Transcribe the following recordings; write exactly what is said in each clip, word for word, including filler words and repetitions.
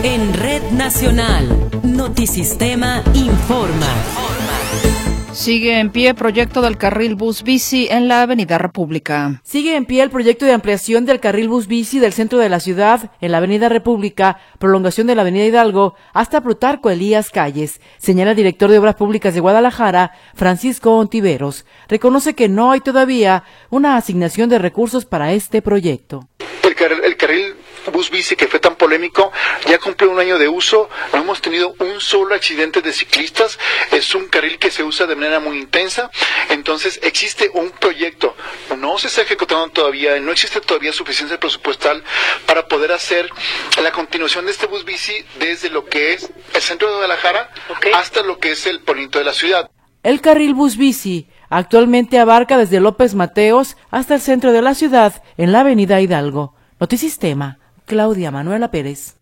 En Red Nacional, Notisistema informa. Sigue en pie proyecto del carril bus bici en la Avenida República. Sigue en pie el proyecto de ampliación del carril bus bici del centro de la ciudad en la Avenida República, prolongación de la Avenida Hidalgo hasta Plutarco Elías Calles, señala el director de Obras Públicas de Guadalajara, Francisco Ontiveros. Reconoce que no hay todavía una asignación de recursos para este proyecto. El, car el carril bus bici que fue tan polémico ya cumple un año de uso, no hemos tenido un solo accidente de ciclistas, es un carril que se usa de manera muy intensa, entonces existe un proyecto, no se está ejecutando todavía, no existe todavía suficiencia presupuestal para poder hacer la continuación de este bus bici desde lo que es el centro de Guadalajara okay. hasta lo que es el poniente de la ciudad. El carril bus bici actualmente abarca desde López Mateos hasta el centro de la ciudad en la Avenida Hidalgo. Notisistema, Claudia Manuela Pérez.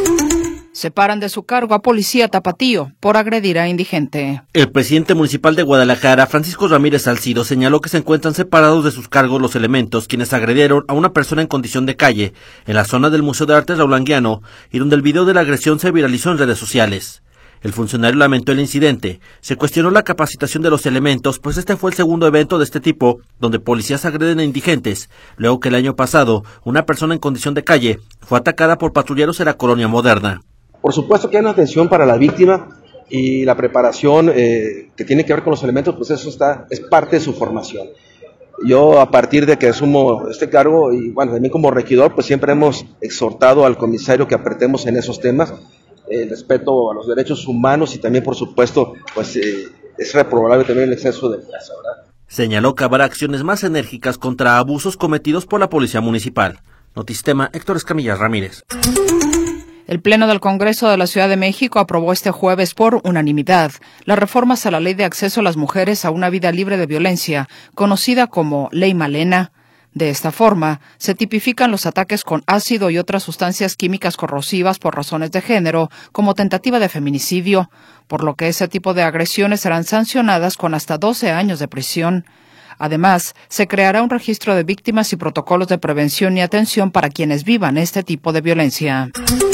Separan de su cargo a policía tapatío por agredir a indigente. El presidente municipal de Guadalajara, Francisco Ramírez Salcido, señaló que se encuentran separados de sus cargos los elementos quienes agredieron a una persona en condición de calle en la zona del Museo de Arte Raúl Anguiano y donde el video de la agresión se viralizó en redes sociales. El funcionario lamentó el incidente, se cuestionó la capacitación de los elementos, pues este fue el segundo evento de este tipo, donde policías agreden a indigentes, luego que el año pasado una persona en condición de calle fue atacada por patrulleros en la colonia Moderna. Por supuesto que hay una atención para la víctima y la preparación eh, que tiene que ver con los elementos, pues eso está es parte de su formación. Yo a partir de que asumo este cargo y bueno, también como regidor, pues siempre hemos exhortado al comisario que apretemos en esos temas, el respeto a los derechos humanos y también, por supuesto, pues eh, es reprobable también el exceso de fuerza, ¿verdad? Señaló que habrá acciones más enérgicas contra abusos cometidos por la Policía Municipal. Notisistema, Héctor Escamilla Ramírez. El Pleno del Congreso de la Ciudad de México aprobó este jueves por unanimidad las reformas a la Ley de Acceso a las Mujeres a una Vida Libre de Violencia, conocida como Ley Malena. De esta forma, se tipifican los ataques con ácido y otras sustancias químicas corrosivas por razones de género como tentativa de feminicidio, por lo que ese tipo de agresiones serán sancionadas con hasta doce años de prisión. Además, se creará un registro de víctimas y protocolos de prevención y atención para quienes vivan este tipo de violencia.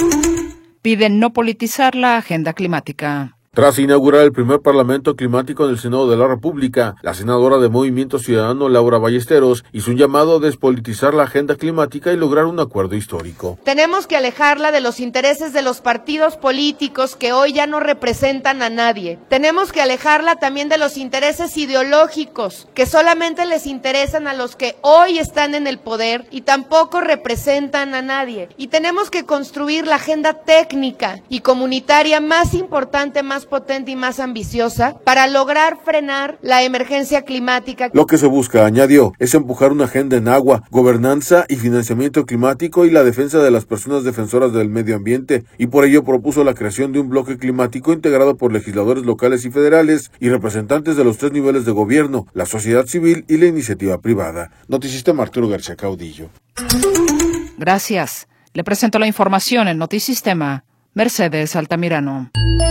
Piden no politizar la agenda climática. Tras inaugurar el primer Parlamento Climático en el Senado de la República, la senadora de Movimiento Ciudadano, Laura Ballesteros, hizo un llamado a despolitizar la agenda climática y lograr un acuerdo histórico. Tenemos que alejarla de los intereses de los partidos políticos que hoy ya no representan a nadie. Tenemos que alejarla también de los intereses ideológicos que solamente les interesan a los que hoy están en el poder y tampoco representan a nadie. Y tenemos que construir la agenda técnica y comunitaria más importante, más potente y más ambiciosa para lograr frenar la emergencia climática. Lo que se busca, añadió, es empujar una agenda en agua, gobernanza y financiamiento climático y la defensa de las personas defensoras del medio ambiente, y por ello propuso la creación de un bloque climático integrado por legisladores locales y federales y representantes de los tres niveles de gobierno, la sociedad civil y la iniciativa privada. Notisistema, Arturo García Caudillo. Gracias. Le presento la información en Notisistema, Mercedes Altamirano.